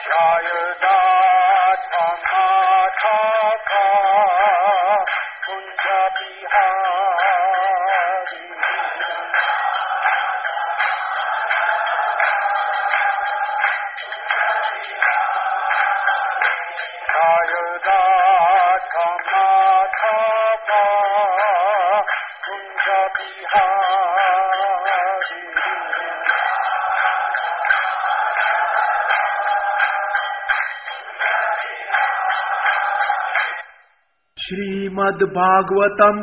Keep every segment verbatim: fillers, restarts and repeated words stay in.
श्रीमद् भागवतम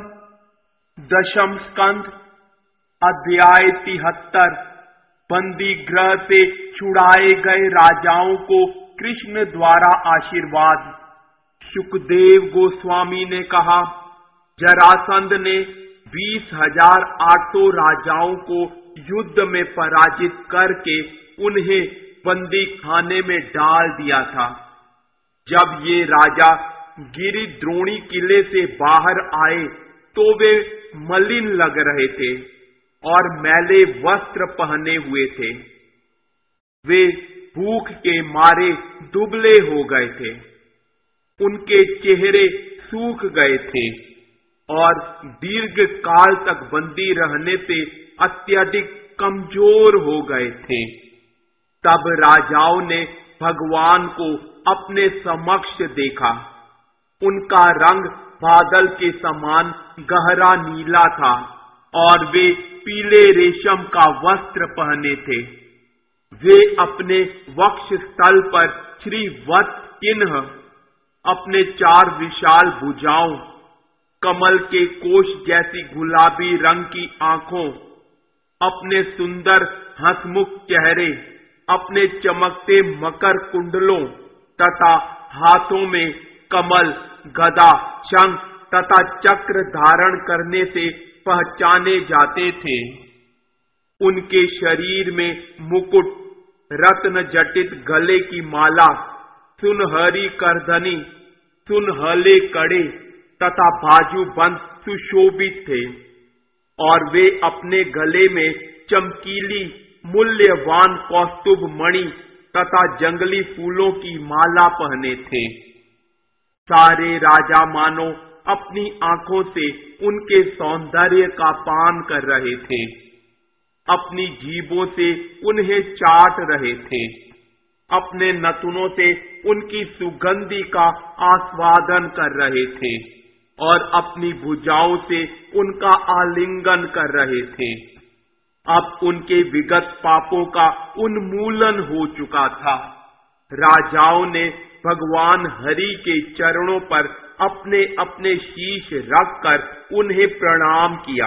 दशम स्कंध अध्याय तिहत्तर। बंदी गृह से छुड़ाए गए राजाओं को कृष्ण द्वारा आशीर्वाद। सुखदेव गोस्वामी ने कहा, जरासंध ने बीस हजार आठ सौ राजाओं को युद्ध में पराजित करके उन्हें बंदी खाने में डाल दिया था। जब ये राजा गिरिद्रोणी किले से बाहर आए तो वे मलिन लग रहे थे और मैले वस्त्र पहने हुए थे। वे भूख के मारे दुबले हो गए थे, उनके चेहरे सूख गए थे और दीर्घ काल तक बंदी रहने से अत्यधिक कमजोर हो गए थे। तब राजाओं ने भगवान को अपने समक्ष देखा। उनका रंग बादल के समान गहरा नीला था और वे पीले रेशम का वस्त्र पहने थे। वे अपने वक्ष स्थल पर श्रीवत्स चिन्ह, अपने चार विशाल भुजाओं, कमल के कोश जैसी गुलाबी रंग की आंखों, अपने सुंदर हंसमुख चेहरे, अपने चमकते मकर कुंडलों तथा हाथों में कमल, गदा, शंख तथा चक्र धारण करने से पहचाने जाते थे। उनके शरीर में मुकुट, रत्न जटित गले की माला, सुनहरी करधनी, सुनहले कड़े तथा बाजूबंद सुशोभित थे और वे अपने गले में चमकीली मूल्यवान कौस्तुभ मणि तथा जंगली फूलों की माला पहने थे। सारे राजा मानो अपनी आंखों से उनके सौंदर्य का पान कर रहे थे, अपनी जीभों से उन्हें चाट रहे थे, अपने नथुनों से उनकी सुगंधि का आस्वादन कर रहे थे और अपनी भुजाओं से उनका आलिंगन कर रहे थे। अब उनके विगत पापों का उन्मूलन हो चुका था। राजाओं ने भगवान हरि के चरणों पर अपने अपने शीश रखकर उन्हें प्रणाम किया।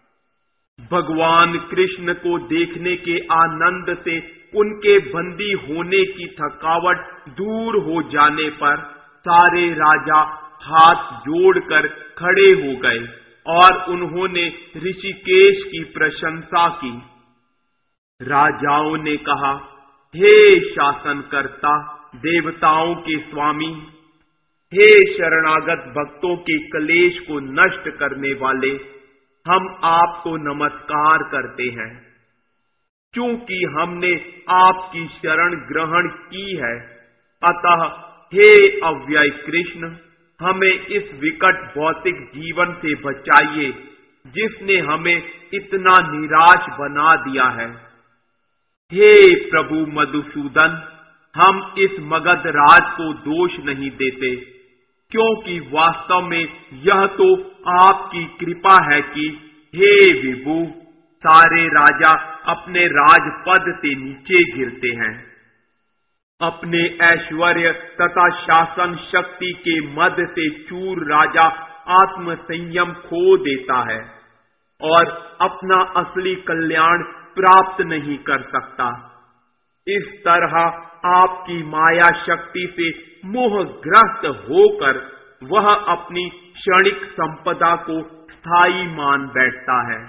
भगवान कृष्ण को देखने के आनंद से उनके बंदी होने की थकावट दूर हो जाने पर सारे राजा हाथ जोड़कर खड़े हो गए और उन्होंने ऋषिकेश की प्रशंसा की। राजाओं ने कहा, हे शासनकर्ता, देवताओं के स्वामी, हे शरणागत भक्तों के क्लेश को नष्ट करने वाले, हम आपको नमस्कार करते हैं। क्योंकि हमने आपकी शरण ग्रहण की है, अतः हे अव्यय कृष्ण, हमें इस विकट भौतिक जीवन से बचाइए जिसने हमें इतना निराश बना दिया है। हे प्रभु मधुसूदन, हम इस मगध राज को दोष नहीं देते, क्योंकि वास्तव में यह तो आपकी कृपा है कि हे विभु, सारे राजा अपने राजपद से नीचे गिरते हैं। अपने ऐश्वर्य तथा शासन शक्ति के मद से चूर राजा आत्म संयम खो देता है और अपना असली कल्याण प्राप्त नहीं कर सकता। इस तरह आपकी माया शक्ति से मोहग्रस्त होकर वह अपनी क्षणिक संपदा को स्थायी मान बैठता है।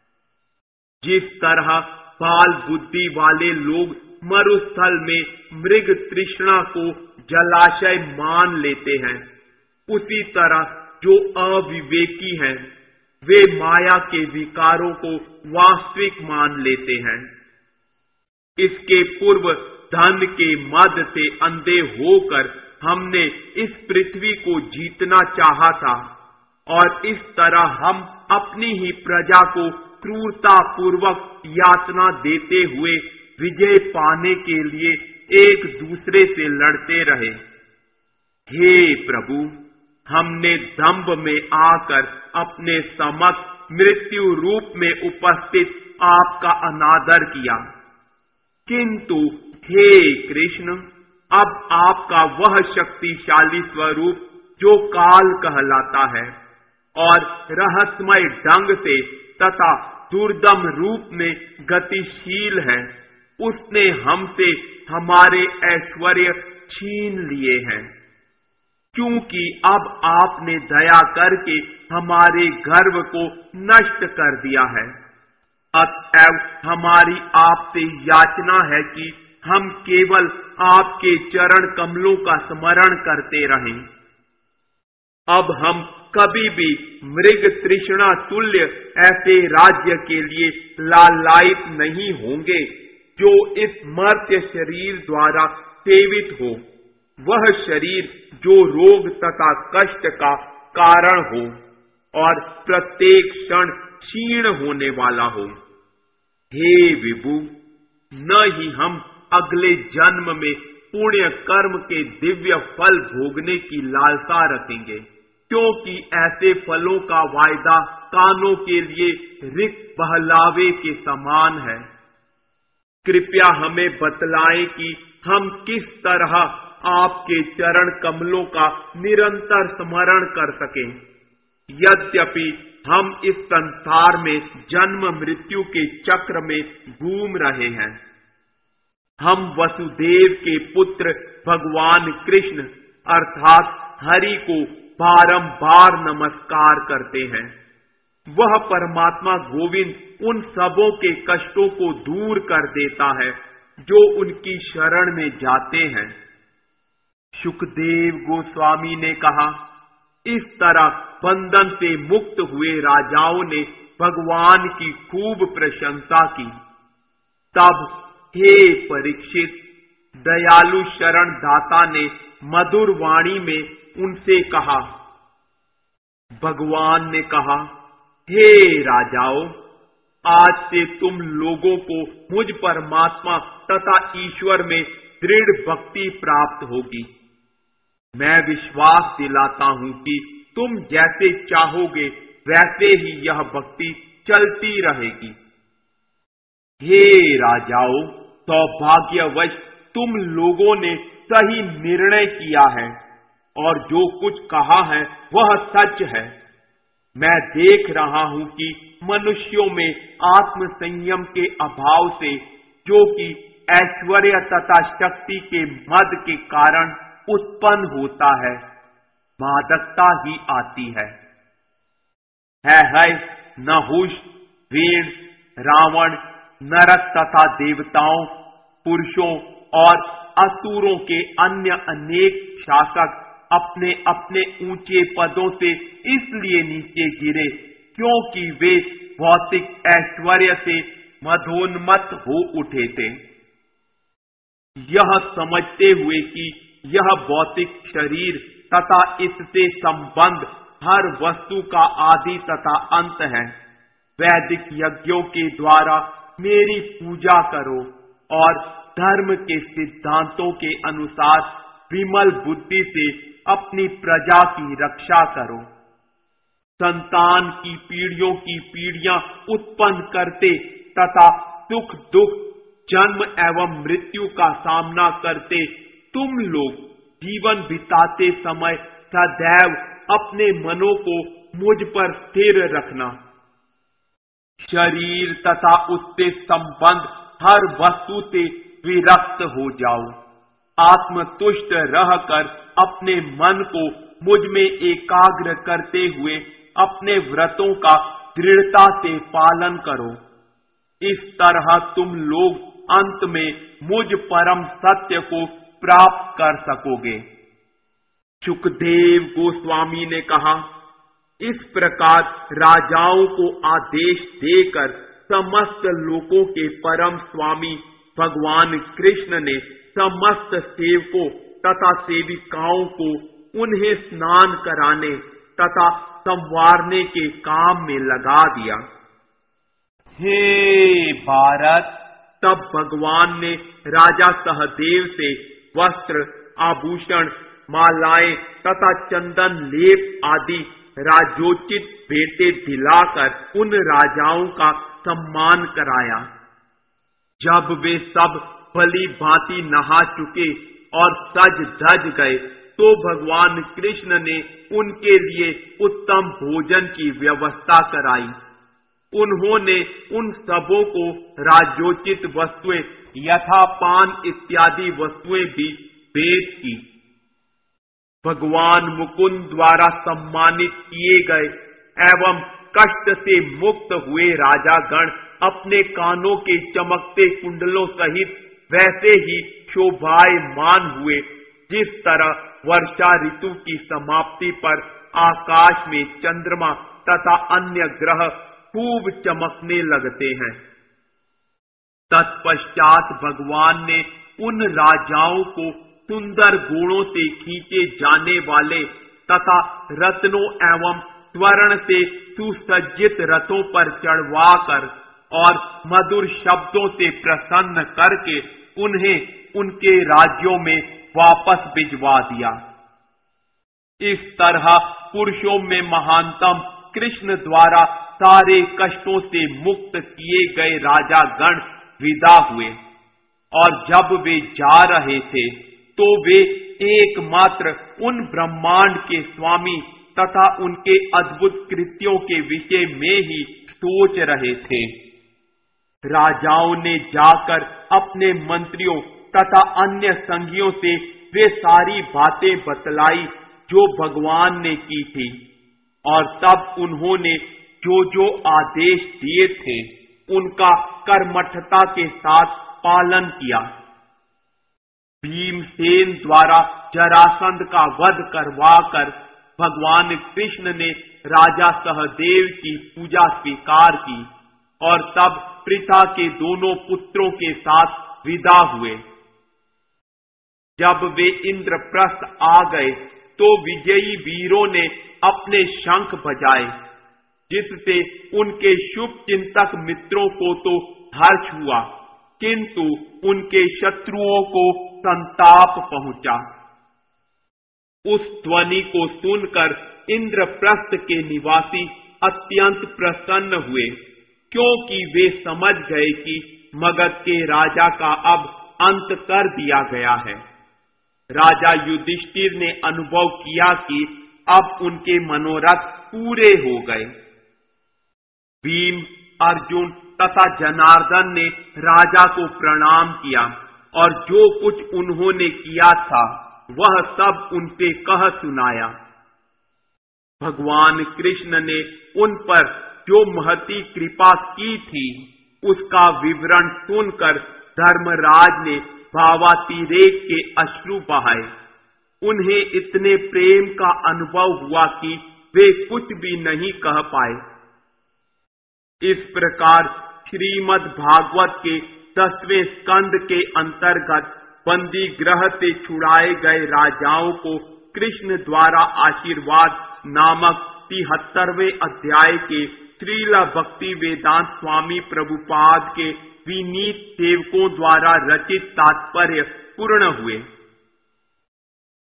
जिस तरह बाल बुद्धि वाले लोग मरुस्थल में मृग तृष्णा को जलाशय मान लेते हैं, उसी तरह जो अविवेकी हैं वे माया के विकारों को वास्तविक मान लेते हैं। इसके पूर्व धन के मद से अंधे होकर हमने इस पृथ्वी को जीतना चाहा था और इस तरह हम अपनी ही प्रजा को क्रूरता पूर्वक यातना देते हुए विजय पाने के लिए एक दूसरे से लड़ते रहे। हे प्रभु, हमने दंभ में आकर अपने समक्ष मृत्यु रूप में उपस्थित आपका अनादर किया, किंतु हे कृष्ण, अब आपका वह शक्तिशाली स्वरूप जो काल कहलाता है और रहस्यमय ढंग से तथा दुर्दम रूप में गतिशील है, उसने हमसे हमारे ऐश्वर्य छीन लिए हैं, क्योंकि अब आपने दया करके हमारे गर्व को नष्ट कर दिया है। अतएव हमारी आपसे याचना है कि हम केवल आपके चरण कमलों का स्मरण करते रहें। अब हम कभी भी मृग तृष्णा तुल्य ऐसे राज्य के लिए लालायित नहीं होंगे जो इस मर्त्य शरीर द्वारा सेवित हो, वह शरीर जो रोग तथा कष्ट का कारण हो और प्रत्येक क्षण क्षीण होने वाला हो। हे विभु, न ही हम अगले जन्म में पुण्य कर्म के दिव्य फल भोगने की लालसा रखेंगे, क्योंकि ऐसे फलों का वायदा कानों के लिए रिक्त बहलावे के समान है। कृपया हमें बतलाएं कि हम किस तरह आपके चरण कमलों का निरंतर स्मरण कर सकें। यद्यपि हम इस संसार में जन्म मृत्यु के चक्र में घूम रहे हैं, हम वसुदेव के पुत्र भगवान कृष्ण अर्थात हरि को बारंबार नमस्कार करते हैं। वह परमात्मा गोविंद उन सबों के कष्टों को दूर कर देता है जो उनकी शरण में जाते हैं। शुकदेव गोस्वामी ने कहा, इस तरह बंधन से मुक्त हुए राजाओं ने भगवान की खूब प्रशंसा की। तब हे परीक्षित, दयालु शरण दाता ने मधुर वाणी में उनसे कहा। भगवान ने कहा, हे राजाओं, आज से तुम लोगों को मुझ परमात्मा तथा ईश्वर में दृढ़ भक्ति प्राप्त होगी। मैं विश्वास दिलाता हूं कि तुम जैसे चाहोगे वैसे ही यह भक्ति चलती रहेगी। हे राजाओं, सौभाग्यवश तुम लोगों ने सही निर्णय किया है और जो कुछ कहा है वह सच है। मैं देख रहा हूं कि मनुष्यों में आत्म संयम के अभाव से, जो कि ऐश्वर्य तथा शक्ति के मद के कारण उत्पन्न होता है, मादकता ही आती है। है, है नहुष, वीण, रावण, नरक तथा देवताओं, पुरुषों और असुरों के अन्य अनेक शासक अपने अपने ऊंचे पदों से इसलिए नीचे गिरे क्योंकि वे भौतिक ऐश्वर्य से मदोन्मत्त हो उठे थे। यह समझते हुए कि यह भौतिक शरीर तथा इससे संबंध हर वस्तु का आदि तथा अंत है, वैदिक यज्ञों के द्वारा मेरी पूजा करो और धर्म के सिद्धांतों के अनुसार विमल बुद्धि से अपनी प्रजा की रक्षा करो। संतान की पीढ़ियों की पीढ़ियां उत्पन्न करते तथा सुख दुख, जन्म एवं मृत्यु का सामना करते तुम लोग जीवन बिताते समय सदैव अपने मनों को मुझ पर स्थिर रखना। शरीर तथा उससे संबंध हर वस्तु से विरक्त हो जाओ। आत्मतुष्ट रहकर अपने मन को मुझ में एकाग्र करते हुए अपने व्रतों का दृढ़ता से पालन करो। इस तरह तुम लोग अंत में मुझ परम सत्य को प्राप्त कर सकोगे। शुकदेव गोस्वामी ने कहा, इस प्रकार राजाओं को आदेश देकर समस्त लोकों के परम स्वामी भगवान कृष्ण ने समस्त सेवकों तथा सेविकाओं को उन्हें स्नान कराने तथा संवारने के काम में लगा दिया। हे भारत, तब भगवान ने राजा सहदेव से वस्त्र, आभूषण, मालाएं तथा चंदन लेप आदि राजोचित भेंटें दिलाकर उन राजाओं का सम्मान कराया। जब वे सब भली भांति नहा चुके और सज धज गए तो भगवान कृष्ण ने उनके लिए उत्तम भोजन की व्यवस्था कराई। उन्होंने उन सबों को राजोचित वस्तुएं यथा पान इत्यादि वस्तुएं भी भेंट की। भगवान मुकुंद द्वारा सम्मानित किए गए एवं कष्ट से मुक्त हुए राजागण अपने कानों के चमकते कुंडलों सहित वैसे ही शोभायमान हुए जिस तरह वर्षा ऋतु की समाप्ति पर आकाश में चंद्रमा तथा अन्य ग्रह खूब चमकने लगते हैं। तत्पश्चात भगवान ने उन राजाओं को सुंदर घोड़ों से खींचे जाने वाले तथा रत्नों एवं स्वर्ण से सुसज्जित रथों पर चढ़वाकर और मधुर शब्दों से प्रसन्न करके उन्हें उनके राज्यों में वापस भिजवा दिया। इस तरह पुरुषों में महानतम कृष्ण द्वारा सारे कष्टों से मुक्त किए गए राजागण विदा हुए और जब वे जा रहे थे तो वे एकमात्र उन ब्रह्मांड के स्वामी तथा उनके अद्भुत कृत्यों के विषय में ही सोच रहे थे। राजाओं ने जाकर अपने मंत्रियों तथा अन्य संगियों से वे सारी बातें बतलाई जो भगवान ने की थी और तब उन्होंने जो जो आदेश दिए थे उनका कर्मठता के साथ पालन किया। भीमसेन द्वारा जरासंध का वध करवाकर भगवान कृष्ण ने राजा सहदेव की पूजा स्वीकार की और तब पृथा के दोनों पुत्रों के साथ विदा हुए। जब वे इंद्रप्रस्थ आ गए तो विजयी वीरों ने अपने शंख बजाए जिससे उनके शुभ चिंतक मित्रों को तो हर्ष हुआ किंतु उनके शत्रुओं को संताप पहुंचा। उस ध्वनि को सुनकर इंद्रप्रस्थ के निवासी अत्यंत प्रसन्न हुए क्योंकि वे समझ गए कि मगध के राजा का अब अंत कर दिया गया है। राजा युधिष्ठिर ने अनुभव किया कि अब उनके मनोरथ पूरे हो गए। भीम, अर्जुन तथा जनार्दन ने राजा को प्रणाम किया और जो कुछ उन्होंने किया था वह सब उनसे कह सुनाया। भगवान कृष्ण ने उन पर जो महती कृपा की थी उसका विवरण सुनकर धर्मराज ने भावातिरेक के अश्रु बहाए। उन्हें इतने प्रेम का अनुभव हुआ कि वे कुछ भी नहीं कह पाए। इस प्रकार श्रीमद् भागवत के दसवें स्कंद के अंतर्गत बंदी ग्रह से छुड़ाए गए राजाओं को कृष्ण द्वारा आशीर्वाद नामक तिहत्तरवें अध्याय के श्रील भक्ति वेदांत स्वामी प्रभुपाद के विनीत सेवकों द्वारा रचित तात्पर्य पूर्ण हुए।